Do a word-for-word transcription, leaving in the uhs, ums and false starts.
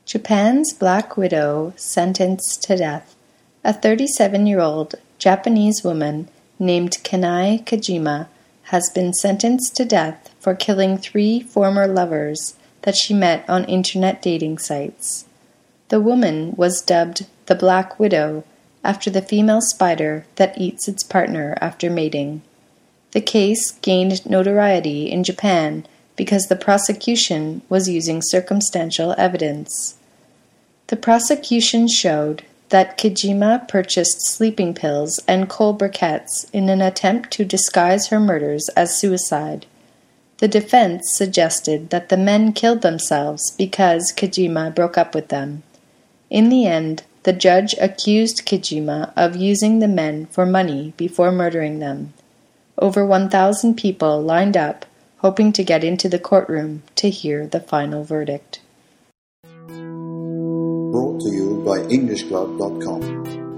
Japan's Black Widow sentenced to death. A thirty-seven-year-old Japanese woman named Kenai Kojima has been sentenced to death for killing three former lovers that she met on internet dating sites. The woman was dubbed the Black Widow after the female spider that eats its partner after mating. The case gained notoriety in Japan because the prosecution was using circumstantial evidence. The prosecution showed that Kojima purchased sleeping pills and coal briquettes in an attempt to disguise her murders as suicide. The defense suggested that the men killed themselves because Kojima broke up with them. In the end, the judge accused Kojima of using the men for money before murdering them. Over one thousand people lined up, hoping to get into the courtroom to hear the final verdict. Brought to you by English Club dot com.